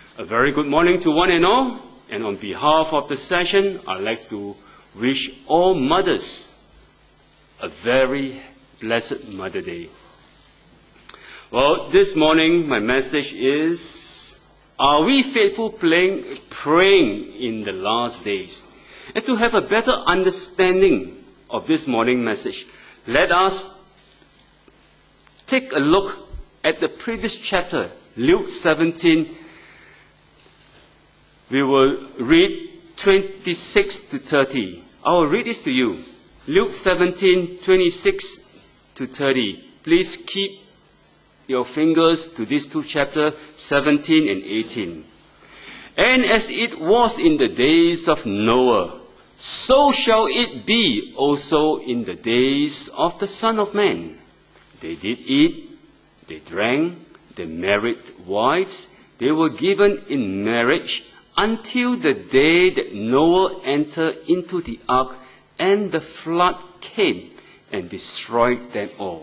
A very good morning to one and all, and on behalf of the session, I'd like to wish all mothers a very blessed Mother Day. Well, this morning my message is, are we faithful praying in the last days? And to have a better understanding of this morning message, let us take a look at the previous chapter, Luke 17. We will read 26 to 30. I will read this to you. Luke 17, 26 to 30. Please keep your fingers to these two chapters, 17 and 18. And as it was in the days of Noah, so shall it be also in the days of the Son of Man. They did eat, they drank, they married wives, they were given in marriage, until the day that Noah entered into the ark, and the flood came and destroyed them all.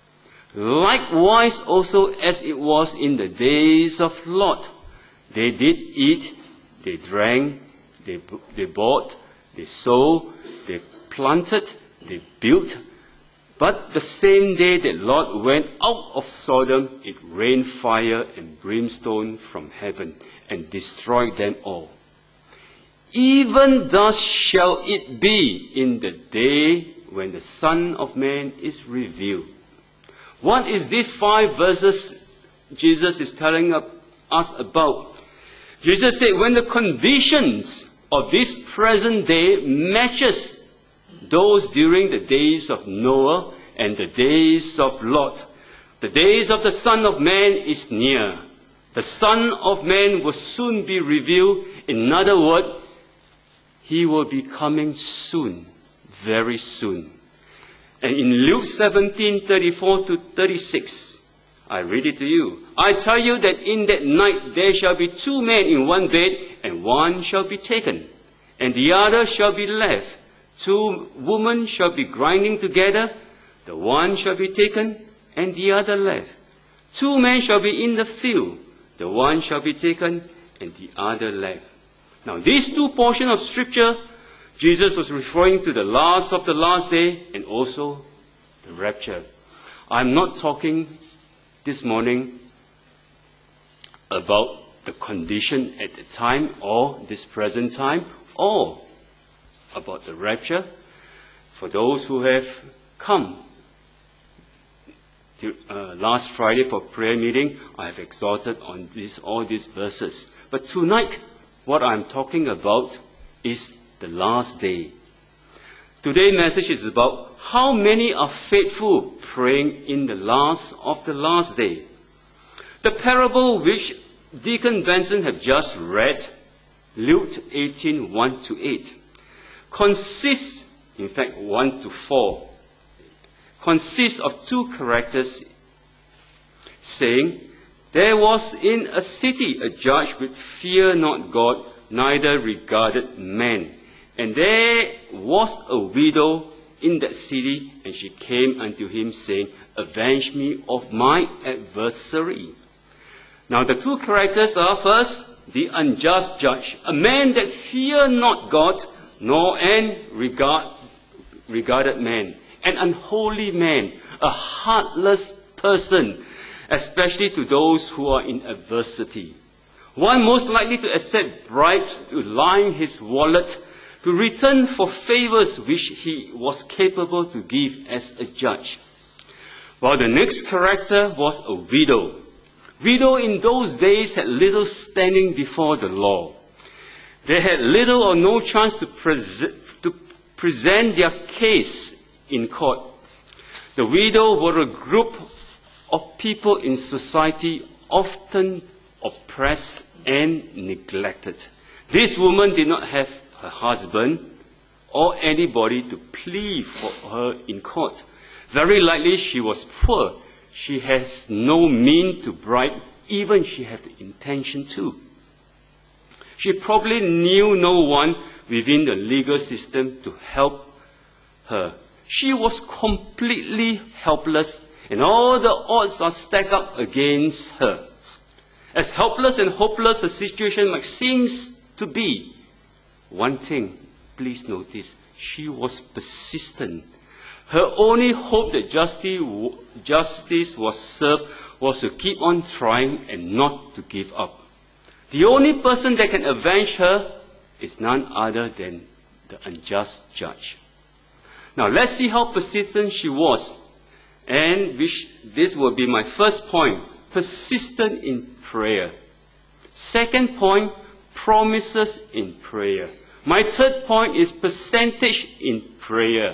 Likewise also as it was in the days of Lot, they did eat, they drank, they bought, they sowed, they planted, they built. But the same day that Lot went out of Sodom, it rained fire and brimstone from heaven, and destroyed them all. Even thus shall it be in the day when the Son of Man is revealed. What is these 5 verses Jesus is telling us about? Jesus said, when the conditions of this present day matches those during the days of Noah and the days of Lot, the days of the Son of Man is near. The Son of Man will soon be revealed. In other words, he will be coming soon, very soon. And in Luke 17, 34 to 36, I read it to you. I tell you that in that night there shall be 2 men in one bed, and one shall be taken, and the other shall be left. 2 women shall be grinding together, the one shall be taken, and the other left. 2 men shall be in the field, the one shall be taken, and the other left. Now, these 2 portions of Scripture, Jesus was referring to the last of the last day and also the rapture. I'm not talking this morning about the condition at the time or this present time or about the rapture. For those who have come to, last Friday for prayer meeting, I have exhorted on all these verses. But tonight, what I'm talking about is the last day. Today's message is about how many are faithful praying in the last of the last day. The parable which Deacon Benson have just read, Luke 18, 1 to 8, consists, in fact 1 to 4, consists of 2 characters saying, there was in a city a judge which feared not God, neither regarded man. And there was a widow in that city, and she came unto him, saying, avenge me of my adversary. Now the 2 characters are, first, the unjust judge, a man that feared not God, nor regarded man, an unholy man, a heartless person, especially to those who are in adversity. One most likely to accept bribes, to line his wallet, to return for favors which he was capable to give as a judge. While the next character was a widow. Widow in those days had little standing before the law. They had little or no chance to present their case in court. The widow were a group of people in society often oppressed and neglected. This woman did not have her husband or anybody to plead for her in court. Very likely she was poor. She has no means to bribe, even she had the intention to. She probably knew no one within the legal system to help her. She was completely helpless, and all the odds are stacked up against her. As helpless and hopeless a situation might seem to be, one thing, please notice, she was persistent. Her only hope that justice was served was to keep on trying and not to give up. The only person that can avenge her is none other than the unjust judge. Now let's see how persistent she was. And this will be my first point, persistent in prayer. Second point, promises in prayer. My third point is percentage in prayer.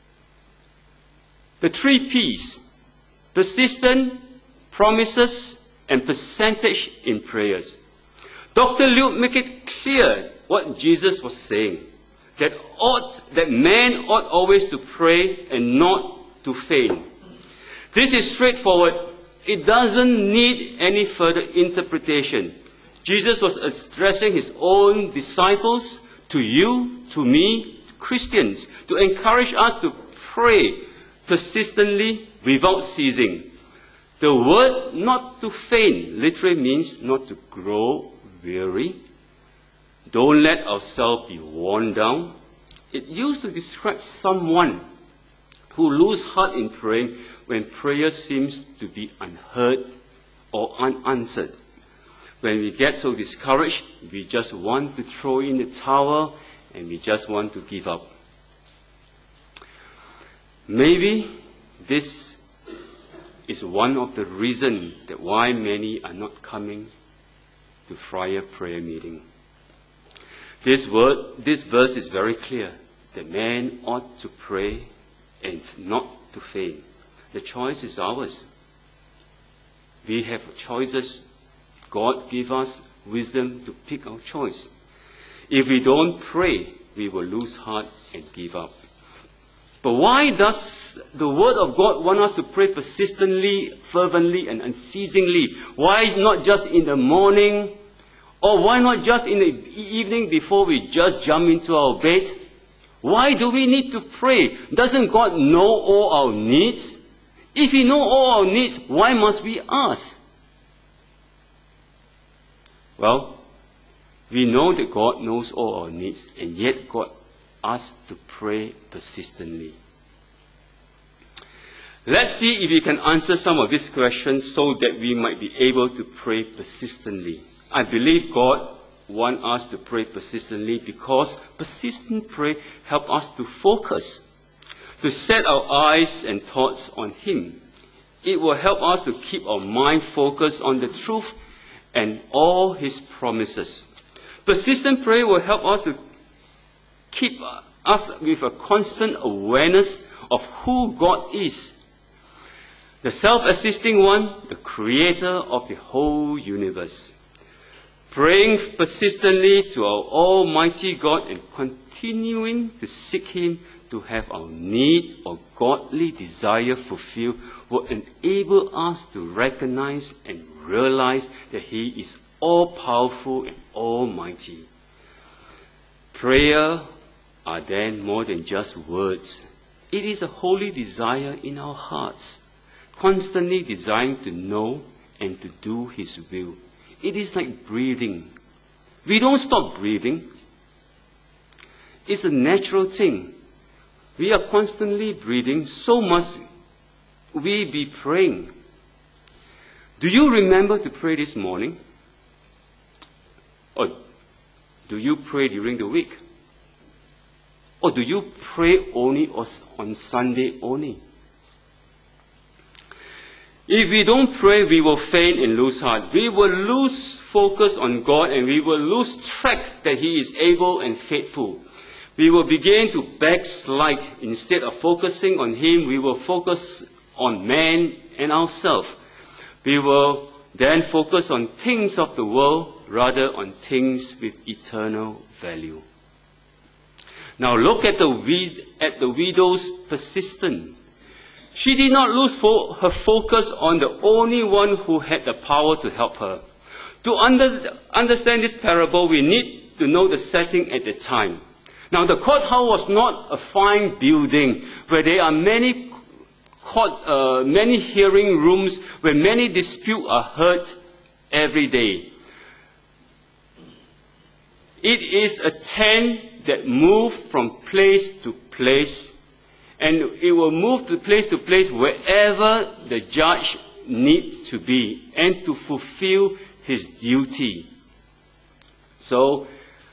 The 3 P's, persistent, promises, and percentage in prayers. Dr. Luke makes it clear what Jesus was saying, that man ought always to pray and not to faint. This is straightforward. It doesn't need any further interpretation. Jesus was addressing his own disciples, to you, to me, Christians, to encourage us to pray persistently without ceasing. The word not to faint literally means not to grow weary. Don't let ourselves be worn down. It used to describe someone who loses heart in praying when prayer seems to be unheard or unanswered. When we get so discouraged, we just want to throw in the towel and we just want to give up. Maybe this is one of the reasons that why many are not coming to Friar prayer meeting. This verse is very clear. The man ought to pray and not to faint. The choice is ours. We have choices. God give us wisdom to pick our choice. If we don't pray, we will lose heart and give up. But why does the Word of God want us to pray persistently, fervently, and unceasingly? Why not just in the morning? Or why not just in the evening before we just jump into our bed? Why do we need to pray? Doesn't God know all our needs? If He knows all our needs, why must we ask? Well, we know that God knows all our needs, and yet God asks to pray persistently. Let's see if we can answer some of these questions so that we might be able to pray persistently. I believe God wants us to pray persistently because persistent prayer helps us to focus, to set our eyes and thoughts on Him. It will help us to keep our mind focused on the truth and all His promises. Persistent prayer will help us to keep us with a constant awareness of who God is. The self-existing one, the creator of the whole universe. Praying persistently to our Almighty God and continuing to seek Him to have our need or godly desire fulfilled will enable us to recognize and realize that He is all-powerful and almighty. Prayer are then more than just words. It is a holy desire in our hearts, constantly desiring to know and to do His will. It is like breathing. We don't stop breathing. It's a natural thing. We are constantly breathing, so must we be praying. Do you remember to pray this morning? Or do you pray during the week? Or do you pray only on Sunday only? If we don't pray, we will faint and lose heart. We will lose focus on God and we will lose track that He is able and faithful. We will begin to backslide. Instead of focusing on Him, we will focus on man and ourselves. We will then focus on things of the world rather on things with eternal value. Now look at the widow's persistence. She did not lose her focus on the only one who had the power to help her. To understand this parable, we need to know the setting at the time. Now, the courthouse was not a fine building where there are many hearing rooms where many disputes are heard every day. It is a tent that moves from place to place, and it will move to place wherever the judge needs to be and to fulfill his duty. So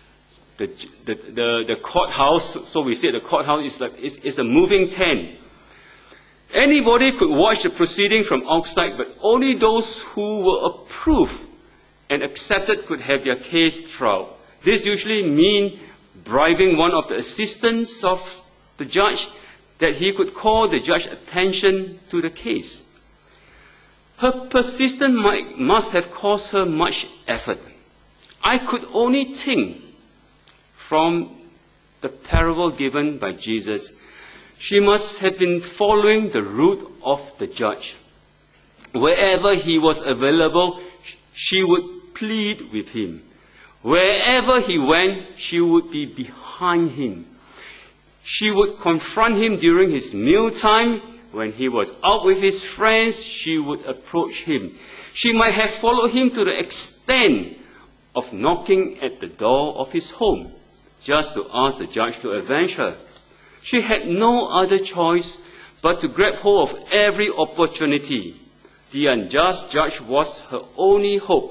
the courthouse, so we say the courthouse is a moving tent. Anybody could watch the proceeding from outside, but only those who were approved and accepted could have their case tried. This usually means bribing one of the assistants of the judge that he could call the judge's attention to the case. Her persistence must have cost her much effort. I could only think from the parable given by Jesus, she must have been following the route of the judge. Wherever he was available, she would plead with him. Wherever he went, she would be behind him. She would confront him during his mealtime. When he was out with his friends, she would approach him. She might have followed him to the extent of knocking at the door of his home, just to ask the judge to avenge her. She had no other choice but to grab hold of every opportunity. The unjust judge was her only hope.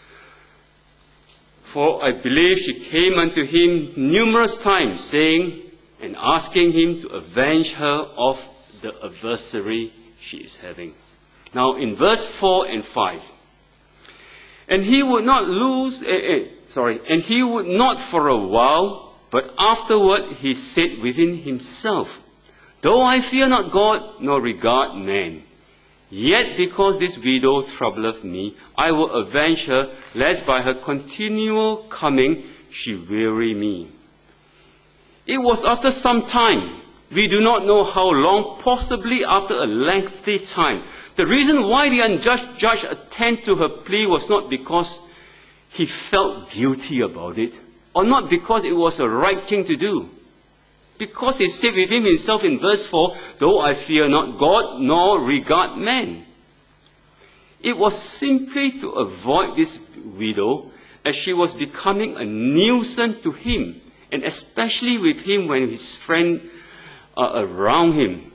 For I believe she came unto him numerous times, saying and asking him to avenge her of the adversary she is having. Now in verse 4 and 5. And he would not and he would not for a while, but afterward he said within himself, Though I fear not God, nor regard man, yet because this widow troubleth me, I will avenge her, lest by her continual coming she weary me. It was after some time, we do not know how long, possibly after a lengthy time. The reason why the unjust judge attended to her plea was not because he felt guilty about it, or not because it was a right thing to do. Because he said within himself in verse 4, Though I fear not God, nor regard man. It was simply to avoid this widow, as she was becoming a nuisance to him, and especially with him when his friends are around him.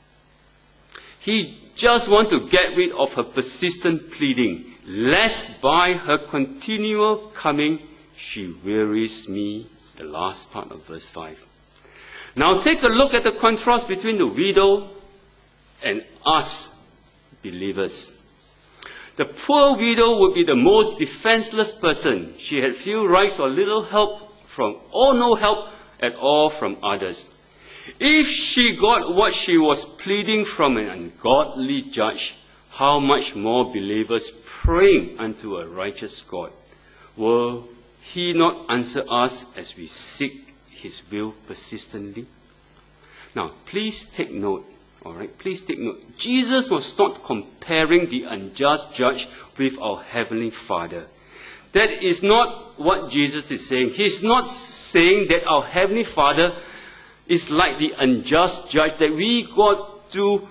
He just wants to get rid of her persistent pleading, lest by her continual coming she wearies me. The last part of verse 5. Now take a look at the contrast between the widow and us believers. The poor widow would be the most defenseless person. She had few rights or little help or no help at all from others. If she got what she was pleading from an ungodly judge, how much more believers praying unto a righteous God? Will he not answer us as we seek his will persistently? Now, please take note, all right? Please take note. Jesus was not comparing the unjust judge with our Heavenly Father. That is not what Jesus is saying. He's not saying that our Heavenly Father is like the unjust judge, that we got to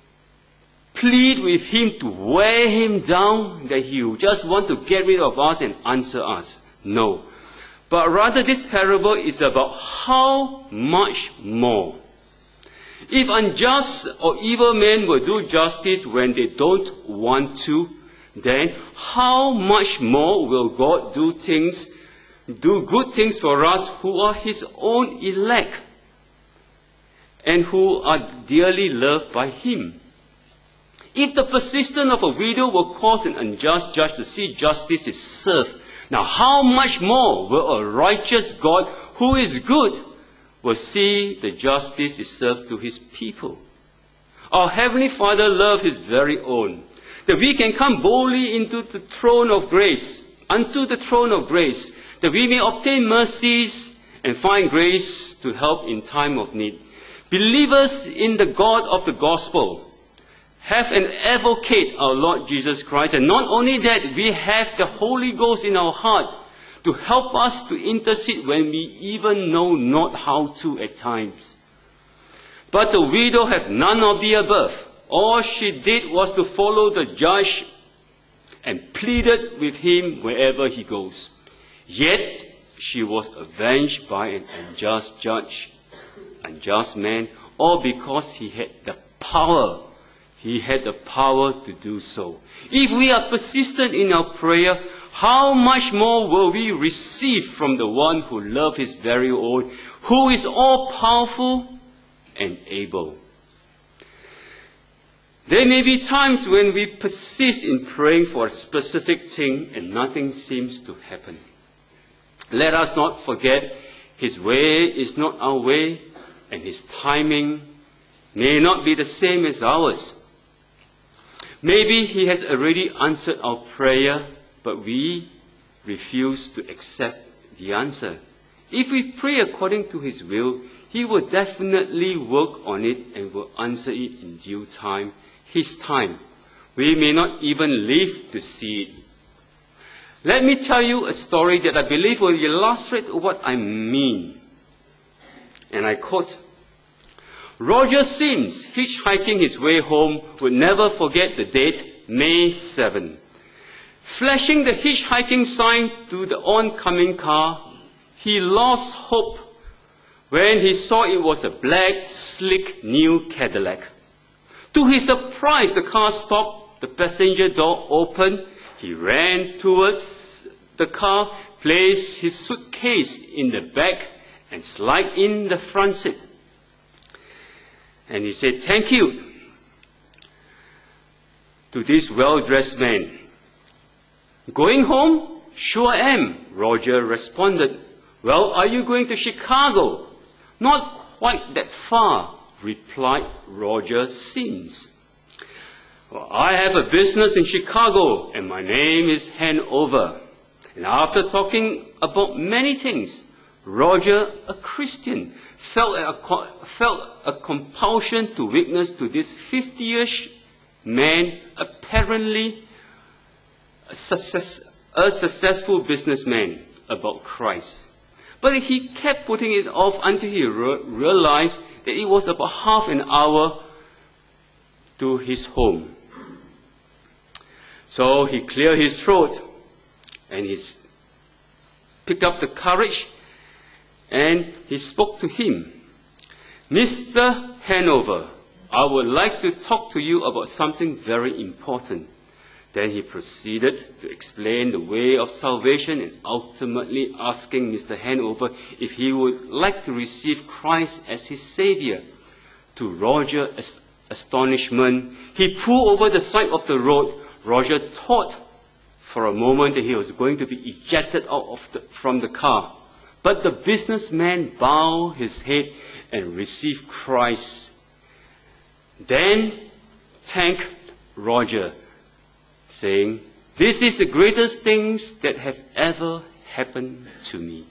plead with him to wear him down, that he will just want to get rid of us and answer us. No. But rather this parable is about how much more. If unjust or evil men will do justice when they don't want to, then how much more will God do good things for us who are his own elect and who are dearly loved by him? If the persistence of a widow will cause an unjust judge to see justice is served, now how much more will a righteous God who is good will see the justice is served to his people? Our Heavenly Father loves his very own, that we can come boldly into the throne of grace, unto the throne of grace, that we may obtain mercies and find grace to help in time of need. Believers in the God of the gospel have an advocate, our Lord Jesus Christ, and not only that, we have the Holy Ghost in our heart to help us to intercede when we even know not how to at times. But the widow had none of the above. All she did was to follow the judge and pleaded with him wherever he goes. Yet she was avenged by an unjust judge, unjust man, all because he had the power. He had the power to do so. If we are persistent in our prayer, how much more will we receive from the one who loves his very own, who is all-powerful and able? There may be times when we persist in praying for a specific thing and nothing seems to happen. Let us not forget his way is not our way, and his timing may not be the same as ours. Maybe he has already answered our prayer, but we refuse to accept the answer. If we pray according to his will, he will definitely work on it and will answer it in due time, his time. We may not even live to see it. Let me tell you a story that I believe will illustrate what I mean. And I quote, Roger Sims, hitchhiking his way home, would never forget the date, May 7. Flashing the hitchhiking sign to the oncoming car, he lost hope when he saw it was a black, slick, new Cadillac. To his surprise, the car stopped, the passenger door opened. He ran towards the car, placed his suitcase in the back, and slid in the front seat. And he said, "Thank you," to this well-dressed man. "Going home?" "Sure am," Roger responded. "Well, are you going to Chicago?" "Not quite that far," replied Roger Sims. "Well, I have a business in Chicago, and my name is Hanover." And after talking about many things, Roger, a Christian, felt a compulsion to witness to this 50-ish man, apparently a successful businessman, about Christ. But he kept putting it off until he realized that it was about half an hour to his home. So he cleared his throat and he picked up the courage and he spoke to him. "Mr. Hanover, I would like to talk to you about something very important." Then he proceeded to explain the way of salvation and ultimately asking Mr. Hanover if he would like to receive Christ as his Savior. To Roger's astonishment, he pulled over the side of the road. Roger thought for a moment that he was going to be ejected out from the car. But the businessman bowed his head and received Christ. Then thanked Roger, saying, "This is the greatest things that have ever happened to me."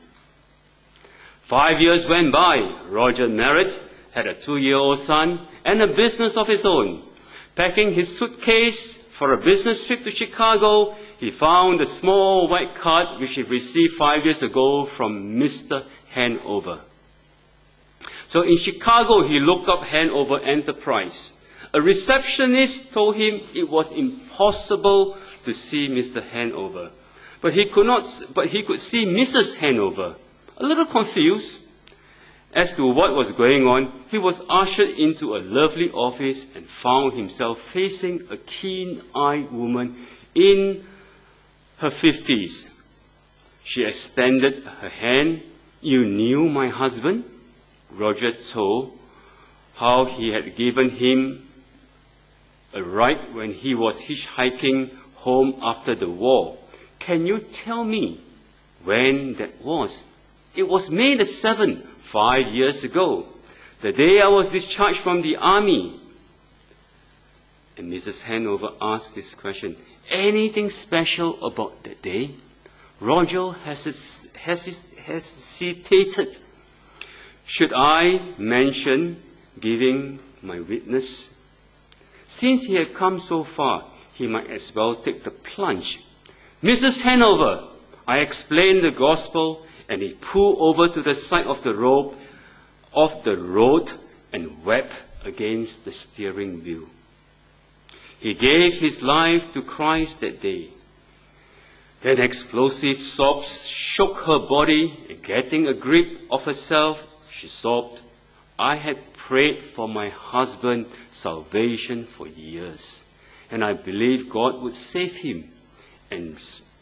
5 years went by. Roger married, had a 2-year-old son, and a business of his own. Packing his suitcase for a business trip to Chicago, he found a small white card which he received 5 years ago from Mr. Hanover. So in Chicago, he looked up Hanover Enterprise. A receptionist told him it was impossible to see Mr. Hanover, but he could see Mrs. Hanover. A little confused as to what was going on, he was ushered into a lovely office and found himself facing a keen-eyed woman in her 50s. She extended her hand. "You knew my husband?" Roger told how he had given him a ride when he was hitchhiking home after the war. "Can you tell me when that was?" "It was May the 7th, 5 years ago, the day I was discharged from the army." And Mrs. Hanover asked this question, "Anything special about that day?" Roger hesitated. "Should I mention giving my witness?" Since he had come so far, he might as well take the plunge. "Mrs. Hanover," I explained the gospel, and he pulled over to the side of the road and wept against the steering wheel. He gave his life to Christ that day. Then explosive sobs shook her body, and getting a grip of herself, she sobbed, "I had prayed for my husband's salvation for years, and I believed God would save him." And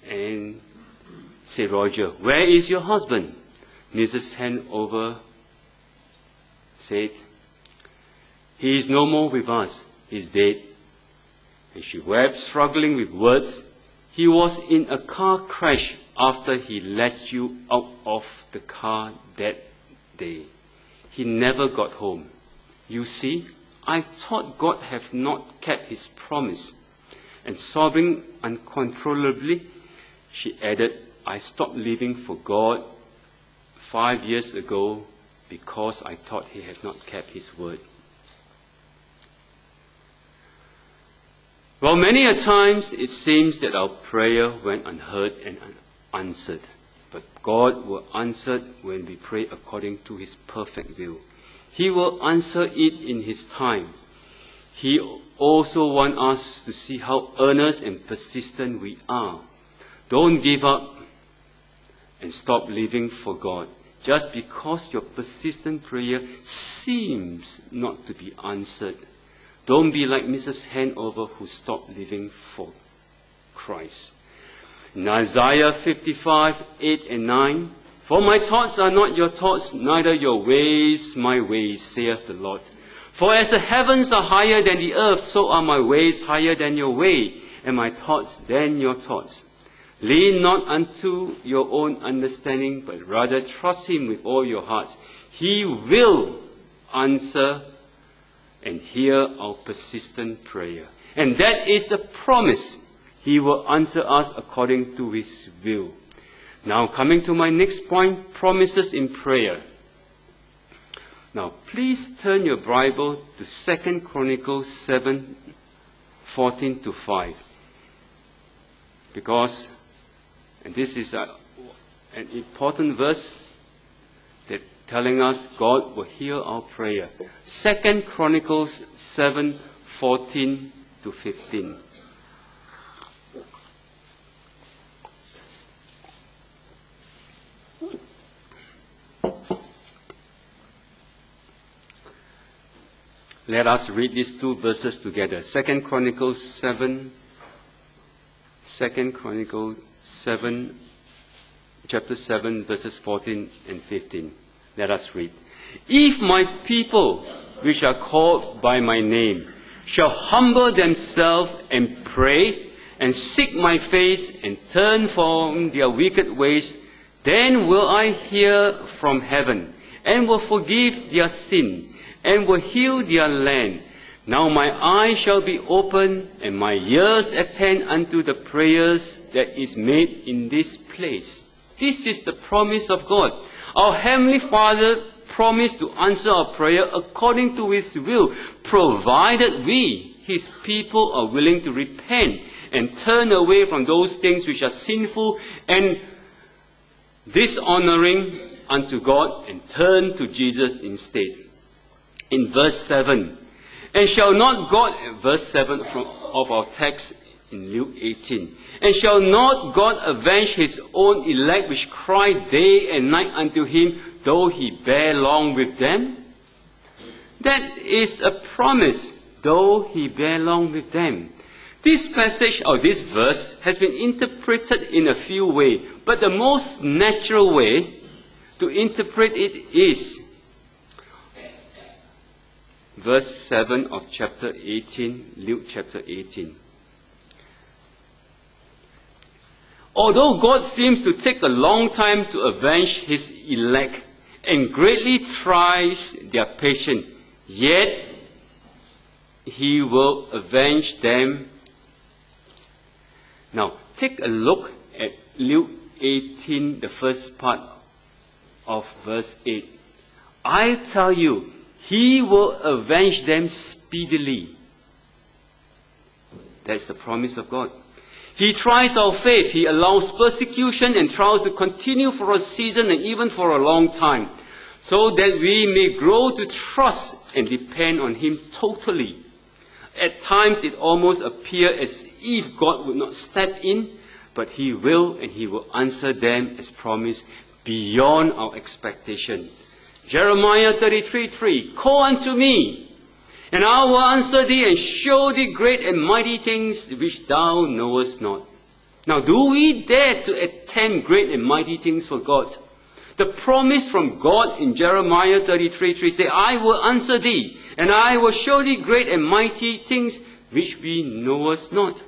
say, "Roger, where is your husband?" Mrs. Hanover said, "He is no more with us. He is dead." And she wept, struggling with words. "He was in a car crash after he let you out of the car that day. He never got home. You see, I thought God had not kept his promise." And sobbing uncontrollably, she added, "I stopped living for God 5 years ago because I thought he had not kept his word." Well, many a times it seems that our prayer went unheard and unanswered. But God will answer when we pray according to his perfect will. He will answer it in his time. He also wants us to see how earnest and persistent we are. Don't give up and stop living for God just because your persistent prayer seems not to be answered. Don't be like Mrs. Hanover, who stopped living for Christ. In Isaiah 55, 8 and 9, "For my thoughts are not your thoughts, neither your ways my ways, saith the Lord. For as the heavens are higher than the earth, so are my ways higher than your way, and my thoughts than your thoughts. Lean not unto your own understanding, but rather trust him with all your hearts. He will answer and hear our persistent prayer." And that is a promise. He will answer us according to his will. Now, coming to my next point, promises in prayer. Now, please turn your Bible to 2 Chronicles 7, 14 to 5. Because, and this is an important verse that telling us God will hear our prayer. 2 Chronicles 7, 14 to 15. Let us read these two verses together. 2 Chronicles 7, chapter 7, verses 14 and 15. Let us read. "If my people, which are called by my name, shall humble themselves and pray, and seek my face, and turn from their wicked ways, then will I hear from heaven, and will forgive their sin, and will heal their land. Now my eyes shall be open, and my ears attend unto the prayers that is made in this place." This is the promise of God. Our Heavenly Father promised to answer our prayer according to his will, provided we, his people, are willing to repent and turn away from those things which are sinful and dishonoring unto God, and turn to Jesus instead. In verse 7, "And shall not God," verse 7 of our text in Luke 18, "and shall not God avenge his own elect which cry day and night unto him, though he bear long with them?" That is a promise, though he bear long with them. This passage, or this verse, has been interpreted in a few ways, but the most natural way to interpret it is verse 7 of chapter 18, Luke chapter 18. "Although God seems to take a long time to avenge his elect and greatly tries their patience, yet he will avenge them." Now, take a look at Luke 18, the first part of verse 8. "I tell you, he will avenge them speedily." That's the promise of God. He tries our faith. He allows persecution and trials to continue for a season and even for a long time, so that we may grow to trust and depend on him totally. At times it almost appears as if God would not step in, but He will, and He will answer them as promised, beyond our expectation. Jeremiah 33:3, call unto me, and I will answer thee, and show thee great and mighty things which thou knowest not. Now, do we dare to attempt great and mighty things for God? The promise from God in Jeremiah 33:3 says, I will answer thee, and I will show thee great and mighty things which we knowest not.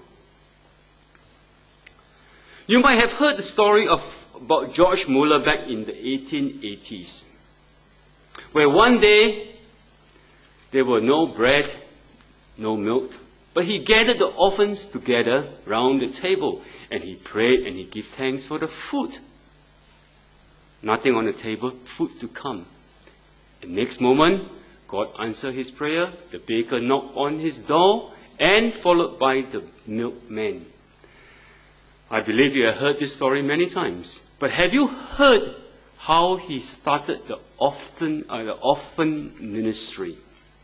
You might have heard the story about George Muller back in the 1880s, where one day there were no bread, no milk, but he gathered the orphans together round the table, and he prayed and he gave thanks for the food. Nothing on the table, food to come. The next moment, God answered his prayer. The baker knocked on his door, and followed by the milkman. I believe you have heard this story many times. But have you heard how he started the orphan ministry?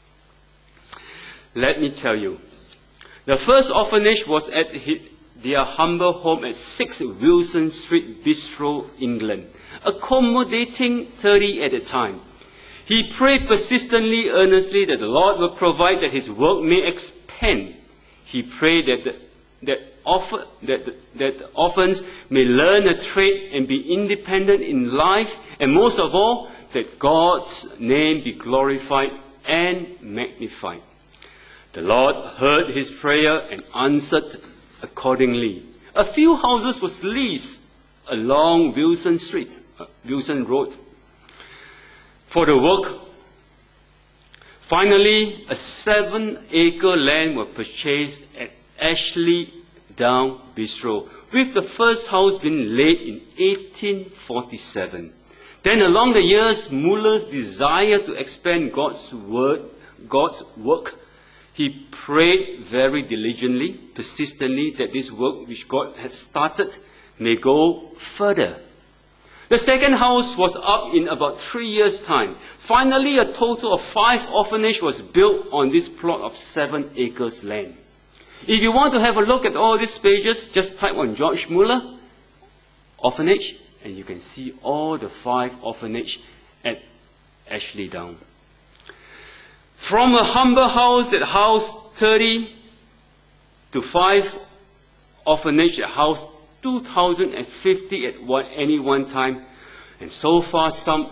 Let me tell you. The first orphanage was at their humble home at 6 Wilson Street, Bistro, England, accommodating 30 at a time. He prayed persistently, earnestly, that the Lord will provide that his work may expand. He prayed that orphans may learn a trade and be independent in life, and most of all, that God's name be glorified and magnified. The Lord heard his prayer and answered accordingly. A few houses was leased along Wilson Road for the work. Finally, a 7-acre land was purchased at Ashley Down Bistro, with the first house being laid in 1847. Then along the years, Muller's desire to expand God's work, he prayed very diligently, persistently, that this work which God had started may go further. The second house was up in about 3 years' time. Finally, a total of 5 orphanages was built on this plot of 7 acres land. If you want to have a look at all these pages, just type on George Muller, orphanage, and you can see all the 5 orphanages at Ashley Down. From a humble house that housed 30 to 5 orphanages that housed 2,050 at any one time, and so far some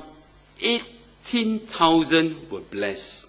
18,000 were blessed.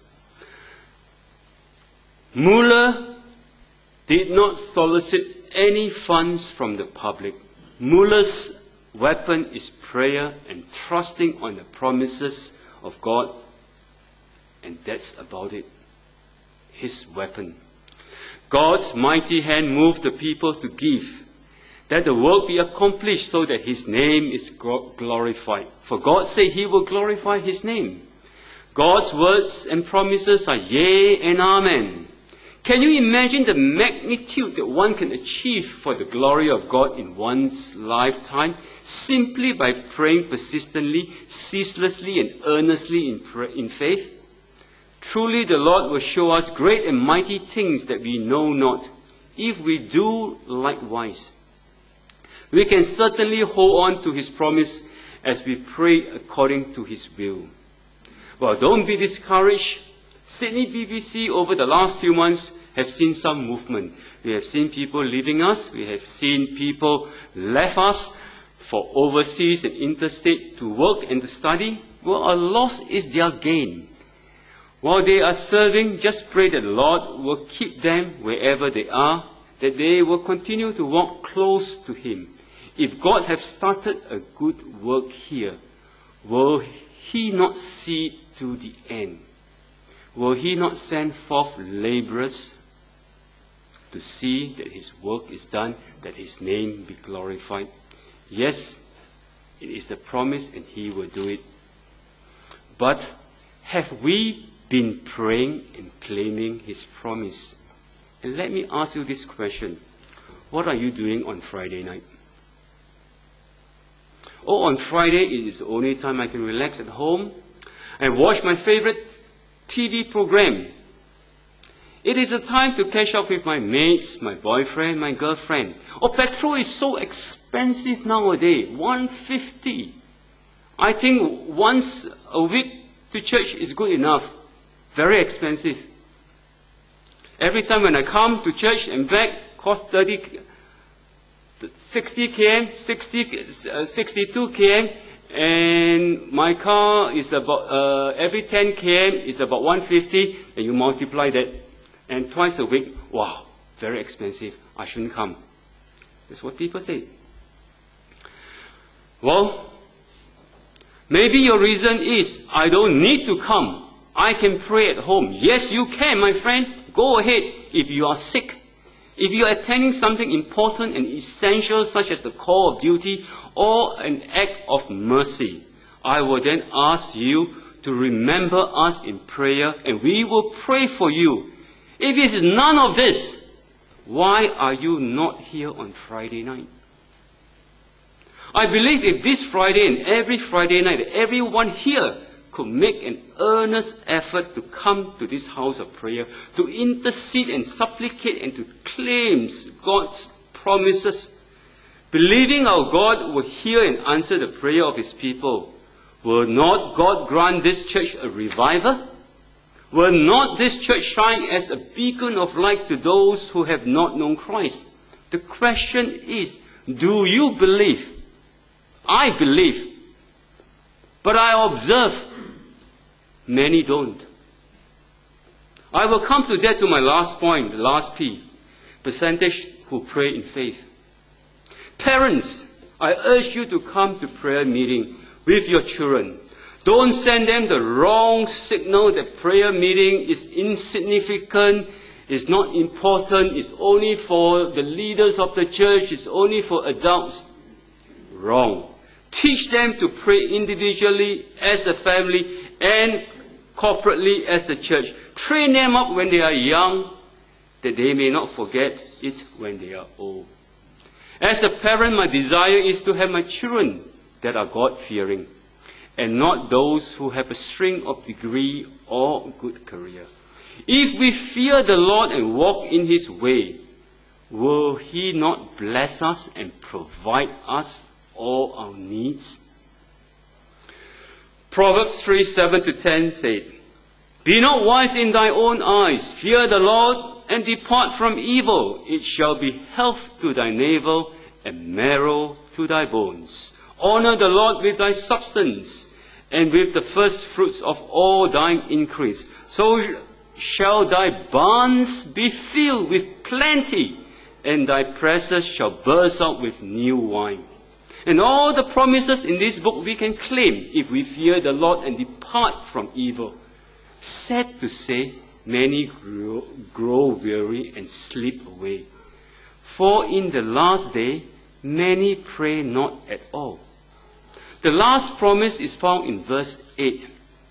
Muller did not solicit any funds from the public. Muller's weapon is prayer and trusting on the promises of God, and that's about it. His weapon. God's mighty hand moved the people to give, that the work be accomplished so that his name is glorified. For God said he will glorify his name. God's words and promises are yea and amen. Can you imagine the magnitude that one can achieve for the glory of God in one's lifetime simply by praying persistently, ceaselessly, and earnestly in faith? Truly the Lord will show us great and mighty things that we know not, if we do likewise. We can certainly hold on to his promise as we pray according to his will. Well, don't be discouraged. Sydney BBC over the last few months have seen some movement. We have seen people leaving us. We have seen people left us for overseas and interstate to work and to study. Well, a loss is their gain. While they are serving, just pray that the Lord will keep them wherever they are, that they will continue to walk close to him. If God has started a good work here, will he not see it to the end? Will he not send forth laborers to see that his work is done, that his name be glorified? Yes, it is a promise and he will do it. But have we been praying and claiming his promise? And let me ask you this question. What are you doing on Friday night? Oh, on Friday it is the only time I can relax at home and watch my favorite TV program. It is a time to catch up with my mates, my boyfriend, my girlfriend. Oh, petrol is so expensive nowadays, 150. I think once a week to church is good enough. Very expensive. Every time when I come to church and back, cost 60 km, 62 km, and my car is about, every 10 km is about 150, and you multiply that, and twice a week, wow, very expensive, I shouldn't come. That's what people say. Well, maybe your reason is, I don't need to come. I can pray at home. Yes, you can, my friend. Go ahead if you are sick. If you are attending something important and essential, such as the call of duty or an act of mercy, I will then ask you to remember us in prayer, and we will pray for you. If it is none of this, why are you not here on Friday night? I believe if this Friday and every Friday night, everyone here could make an earnest effort to come to this house of prayer, to intercede and supplicate and to claim God's promises, believing our God will hear and answer the prayer of His people, will not God grant this church a revival? Will not this church shine as a beacon of light to those who have not known Christ? The question is, do you believe? I believe. But I observe many don't. I will come to that, to my last point, the last P, percentage who pray in faith. Parents, I urge you to come to prayer meeting with your children. Don't send them the wrong signal that prayer meeting is insignificant, is not important, is only for the leaders of the church, is only for adults. Wrong. Teach them to pray individually as a family and corporately as a church. Train them up when they are young, that they may not forget it when they are old. As a parent, my desire is to have my children that are God-fearing, and not those who have a string of degree or good career. If we fear the Lord and walk in His way, will He not bless us and provide us all our needs? Proverbs 3:7-10 said, Be not wise in thy own eyes, fear the Lord, and depart from evil. It shall be health to thy navel, and marrow to thy bones. Honor the Lord with thy substance, and with the first fruits of all thine increase. So shall thy barns be filled with plenty, and thy presses shall burst out with new wine. And all the promises in this book we can claim if we fear the Lord and depart from evil. Sad to say, many grow weary and slip away. For in the last day, many pray not at all. The last promise is found in verse 8.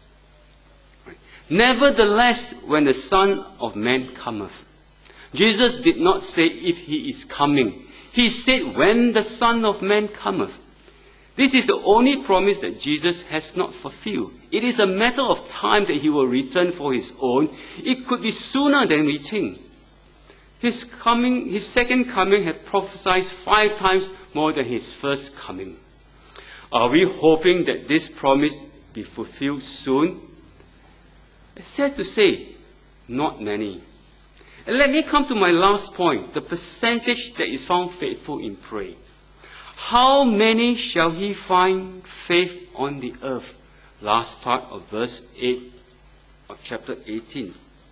Nevertheless, when the Son of Man cometh. Jesus did not say if He is coming. He said when the Son of Man cometh. This is the only promise that Jesus has not fulfilled. It is a matter of time that He will return for His own. It could be sooner than we think. His second coming had prophesied 5 times more than His first coming. Are we hoping that this promise be fulfilled soon? It's sad to say, not many. And let me come to my last point, the percentage that is found faithful in prayer. How many shall he find faith on the earth? Last part of verse 8 of chapter 18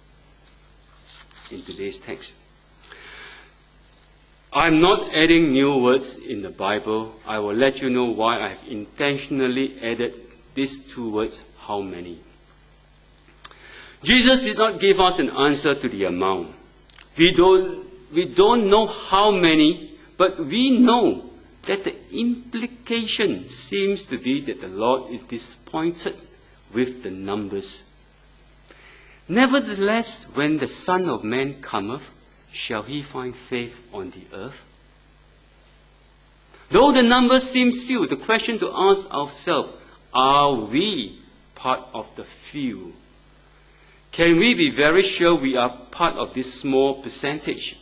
in today's text. I'm not adding new words in the Bible. I will let you know why I have intentionally added these 2 words, how many. Jesus did not give us an answer to the amount. We don't know how many, but we know that the implication seems to be that the Lord is disappointed with the numbers. Nevertheless, when the Son of Man cometh, shall he find faith on the earth? Though the number seems few, the question to ask ourselves, are we part of the few? Can we be very sure we are part of this small percentage?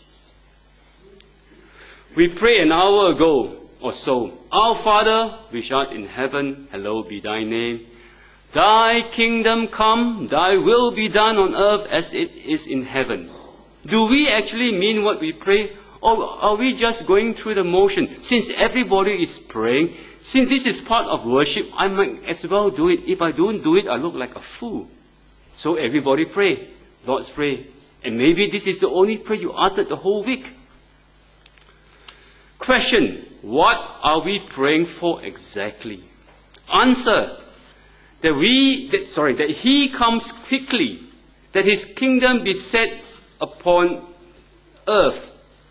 We prayed an hour ago or so, Our Father, which art in heaven, hallowed be thy name. Thy kingdom come, thy will be done on earth as it is in heaven. Do we actually mean what we pray? Or are we just going through the motion? Since everybody is praying, since this is part of worship, I might as well do it. If I don't do it, I look like a fool. So everybody pray. Lord's pray. And maybe this is the only prayer you uttered the whole week. Question, what are we praying for exactly? Answer, that He comes quickly, that His kingdom be set upon earth.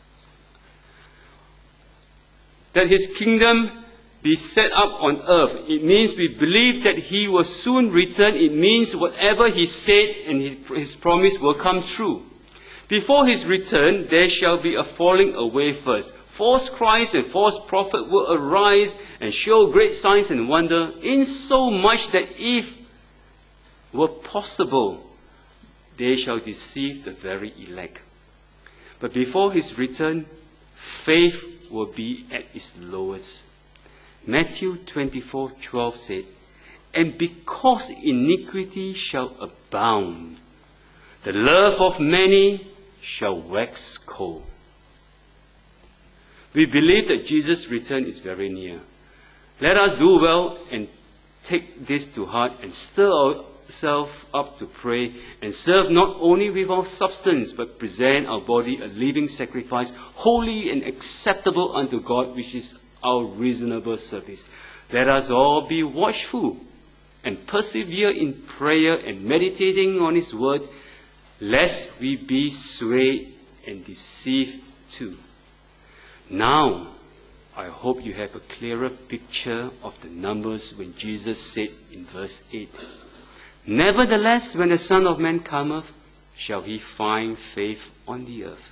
That His kingdom be set up on earth. It means we believe that He will soon return. It means whatever He said and His promise will come true. Before His return, there shall be a falling away first. False Christ and false prophet will arise and show great signs and wonder, insomuch that if were possible, they shall deceive the very elect. But before His return, faith will be at its lowest. Matthew 24:12 said, and because iniquity shall abound, the love of many shall wax cold. We believe that Jesus' return is very near. Let us do well and take this to heart and stir ourselves up to pray and serve not only with our substance, but present our body a living sacrifice, holy and acceptable unto God, which is our reasonable service. Let us all be watchful and persevere in prayer and meditating on His word, lest we be swayed and deceived too. Now, I hope you have a clearer picture of the numbers when Jesus said in verse 8, nevertheless, when the Son of Man cometh, shall He find faith on the earth.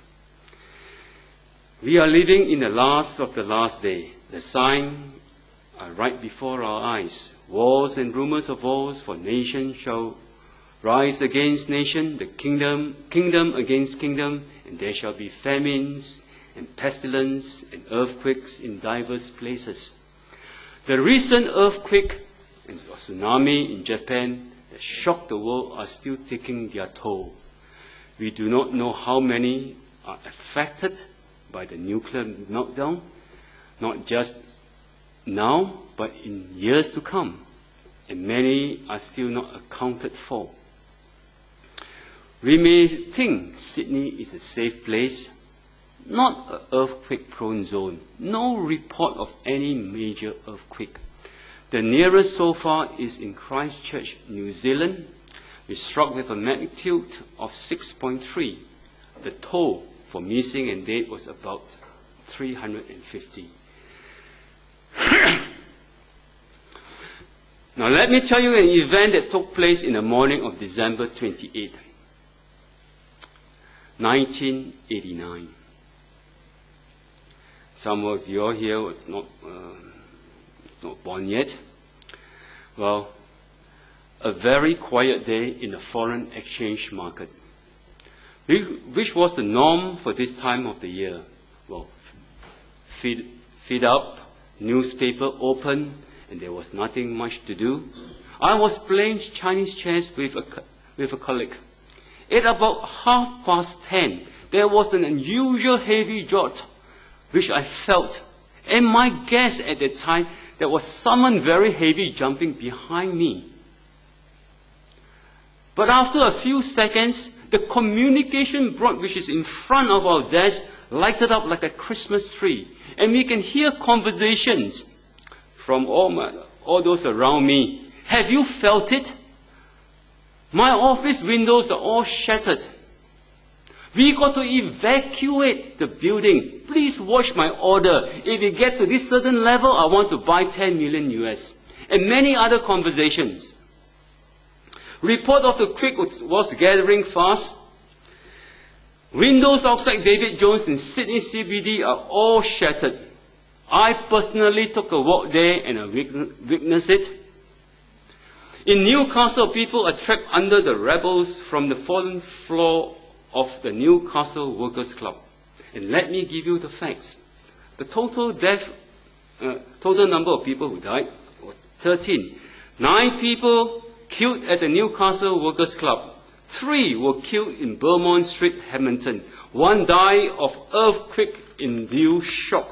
We are living in the last of the last day. The signs are right before our eyes. Wars and rumors of wars, for nation shall rise against nation, the kingdom against kingdom, and there shall be famines and pestilence and earthquakes in diverse places. The recent earthquake and tsunami in Japan that shocked the world are still taking their toll. We do not know how many are affected by the nuclear meltdown, not just now, but in years to come, and many are still not accounted for. We may think Sydney is a safe place, not an earthquake-prone zone. No report of any major earthquake. The nearest so far is in Christchurch, New Zealand, which struck with a magnitude of 6.3. The toll for missing and dead was about 350. Now let me tell you an event that took place in the morning of December 28, 1989. Some of you here was not born yet. Well, a very quiet day in the foreign exchange market, which was the norm for this time of the year. Well, feed up, newspaper open, and there was nothing much to do. I was playing Chinese chess with a colleague. At about 10:30, there was an unusual heavy jolt, which I felt. And my guess at the time, there was someone very heavy jumping behind me. But after a few seconds, the communication board, which is in front of our desk, lighted up like a Christmas tree. And we can hear conversations from all those around me. Have you felt it? My office windows are all shattered. We got to evacuate the building. Please watch my order. If we get to this certain level, I want to buy 10 million US. And many other conversations. Report of the quake was gathering fast. Windows outside David Jones in Sydney CBD are all shattered. I personally took a walk there and I witnessed it. In Newcastle, people are trapped under the rubbles from the fallen floor of the Newcastle Workers' Club. And let me give you the facts. The total number of people who died was 13. 9 people killed at the Newcastle Workers' Club. 3 were killed in Beaumont Street, Hamilton. 1 died of earthquake-induced shock.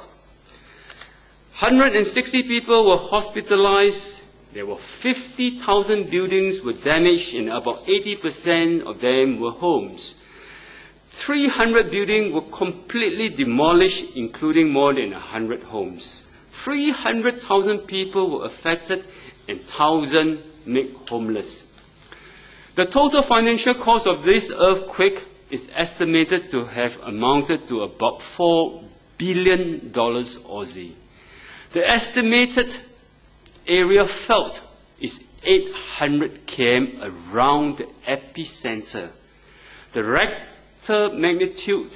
160 people were hospitalized. There were 50,000 buildings were damaged, and about 80% of them were homes. 300 buildings were completely demolished, including more than 100 homes. 300,000 people were affected, and 1,000 made homeless. The total financial cost of this earthquake is estimated to have amounted to about $4 billion Aussie. The estimated area felt is 800 km around the epicenter. The Richter magnitude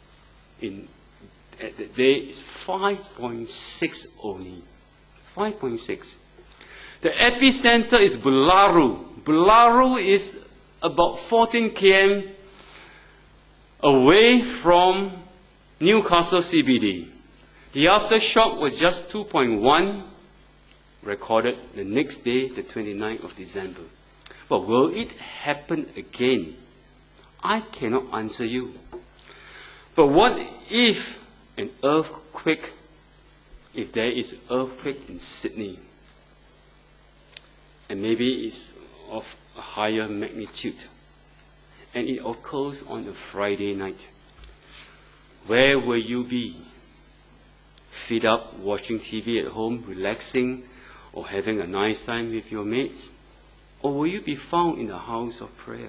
at the day is 5.6 only. 5.6. The epicenter is Bularu. Bularu is about 14 km away from Newcastle CBD. The aftershock was just 2.1, recorded the next day, the 29th of December. But will it happen again? I cannot answer you. But what if an earthquake, if there is an earthquake in Sydney, and maybe it's of a higher magnitude, and it occurs on a Friday night, where will you be? Feet up, watching TV at home, relaxing, or having a nice time with your mates? Or will you be found in the house of prayer?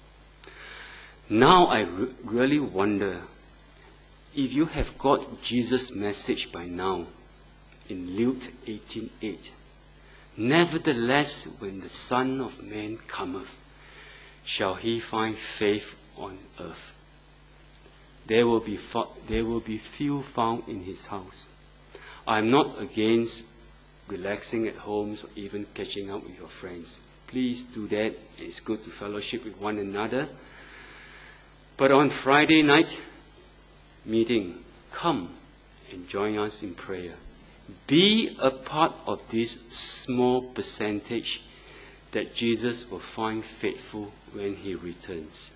Now I really wonder if you have got Jesus' message by now in Luke 18:8. Nevertheless, when the Son of Man cometh, shall he find faith on earth? There will be few found in his house. I am not against relaxing at home or even catching up with your friends. Please do that. It's good to fellowship with one another. But on Friday night meeting, come and join us in prayer. Be a part of this small percentage that Jesus will find faithful when he returns.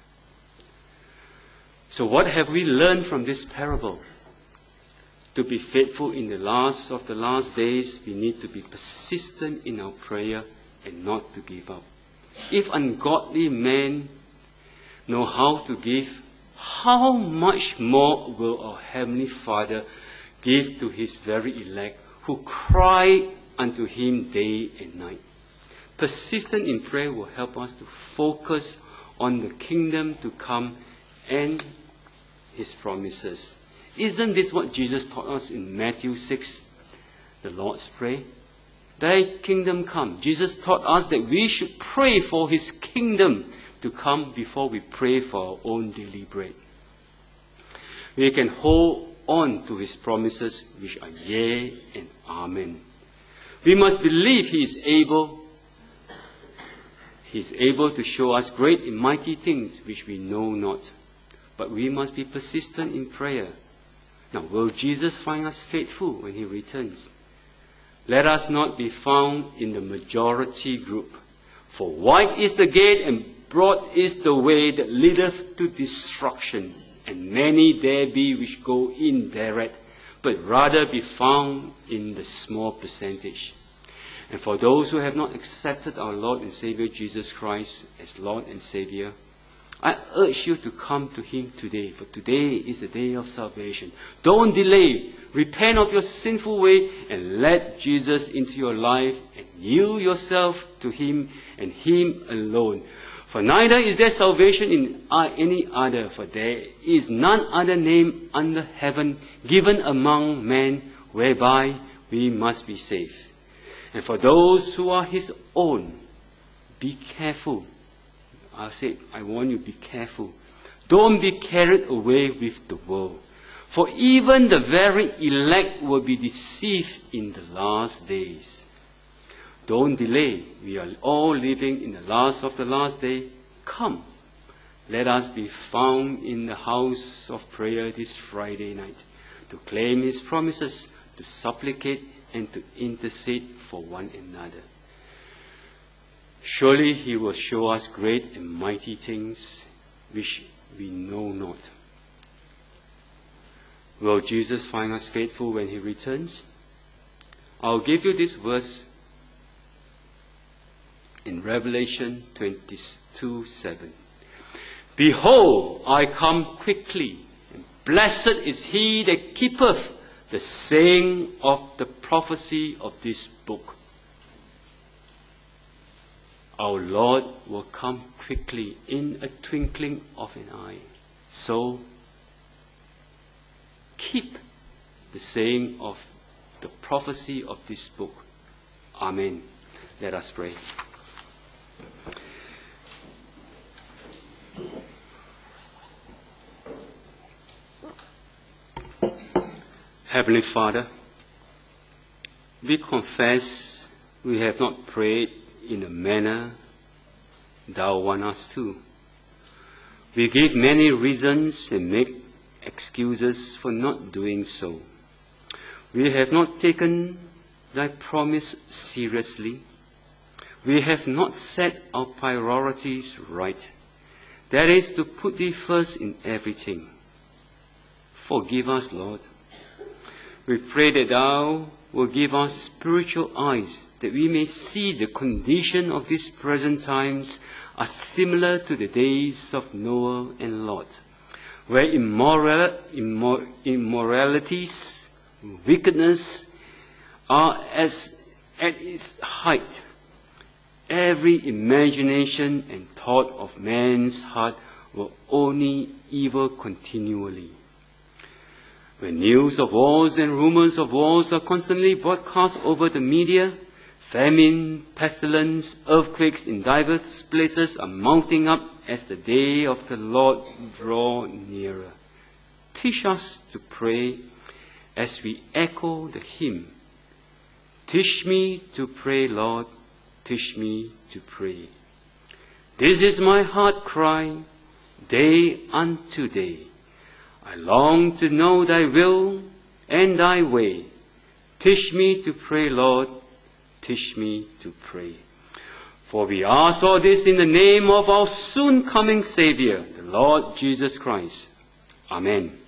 So what have we learned from this parable? To be faithful in the last of the last days, we need to be persistent in our prayer and not to give up. If ungodly men know how to give, how much more will our Heavenly Father give to his very elect who cry unto him day and night? Persistent in prayer will help us to focus on the kingdom to come and his promises. Isn't this what Jesus taught us in Matthew 6, the Lord's Prayer? Thy kingdom come. Jesus taught us that we should pray for his kingdom to come before we pray for our own daily bread. We can hold on to his promises, which are yea and amen. We must believe he is able. He is able to show us great and mighty things which we know not. But we must be persistent in prayer. Now, will Jesus find us faithful when he returns? Let us not be found in the majority group. For wide is the gate and broad is the way that leadeth to destruction, and many there be which go in thereat, but rather be found in the small percentage. And for those who have not accepted our Lord and Savior Jesus Christ as Lord and Savior, I urge you to come to him today, for today is the day of salvation. Don't delay. Repent of your sinful way and let Jesus into your life and yield yourself to him and him alone. For neither is there salvation in any other, for there is none other name under heaven given among men whereby we must be saved. And for those who are his own, be careful. I warn you, be careful. Don't be carried away with the world. For even the very elect will be deceived in the last days. Don't delay. We are all living in the last of the last day. Come, let us be found in the house of prayer this Friday night to claim His promises, to supplicate and to intercede for one another. Surely He will show us great and mighty things which we know not. Will Jesus find us faithful when He returns? I'll give you this verse in Revelation 22:7. Behold, I come quickly, and blessed is he that keepeth the saying of the prophecy of this book. Our Lord will come quickly in a twinkling of an eye. So, keep the saying of the prophecy of this book. Amen. Let us pray. Heavenly Father, we confess we have not prayed in the manner Thou want us to. We give many reasons and make excuses for not doing so. We have not taken Thy promise seriously. We have not set our priorities right. That is to put Thee first in everything. Forgive us, Lord. We pray that Thou will give us spiritual eyes, that we may see the condition of these present times are similar to the days of Noah and Lot, where immoralities, wickedness are at its height. Every imagination and thought of man's heart were only evil continually. When news of wars and rumors of wars are constantly broadcast over the media, famine, pestilence, earthquakes in diverse places are mounting up as the day of the Lord draw nearer. Teach us to pray as we echo the hymn, Teach me to pray, Lord, teach me to pray. This is my heart cry, day unto day. I long to know Thy will and Thy way. Teach me to pray, Lord, teach me to pray. For we ask all this in the name of our soon coming Savior, the Lord Jesus Christ. Amen.